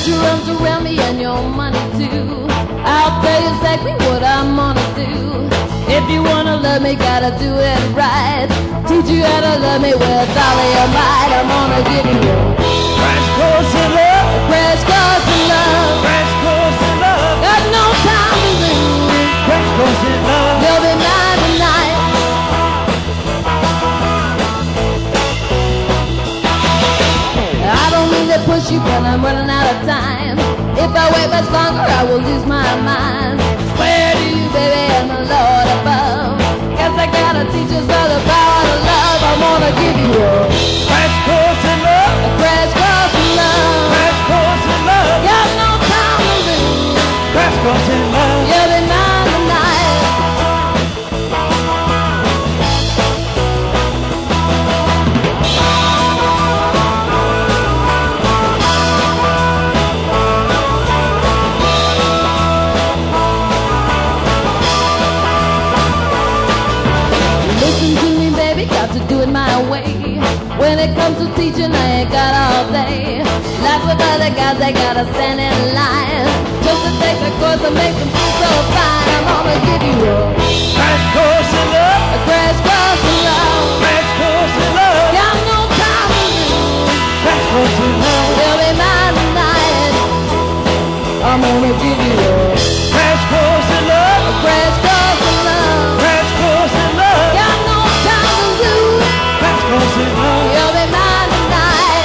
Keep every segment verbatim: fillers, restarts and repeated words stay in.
your arms around me and your money too. I'll tell you exactly what I'm gonna do. If you wanna love me, gotta do it right. Teach you how to love me with all of your might. I'm gonna give you a crash course in love. a crash course in love. Crash course in love. Got no time to lose. Crash course in love. You'll be mine tonight. I don't mean to push you, but I'm running out of time. If I wait much longer, I will lose my mind. Swear to you, baby, and the Lord above. Guess I gotta teach us all the power to love. I wanna give you a crash course in love. a crash course in love. Crash course in love. Got no time to lose. Crash course in love. You'll be mine tonight. Listen to me, baby, got to do it my way. When it comes to teaching, I ain't got all day. Like with other guys, they gotta stand in line just to take the course and make them feel so fine. I'm gonna give you a Crash course in love. a crash course in love. Crash course in love. Got no time to lose. Crash course in love. You'll be mine tonight. I'm gonna give you a Crash course in love. a crash course in love. Crash course in love. Got no time to lose. Crash course in love. You'll be mine tonight.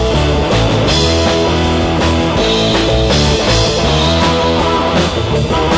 Bye.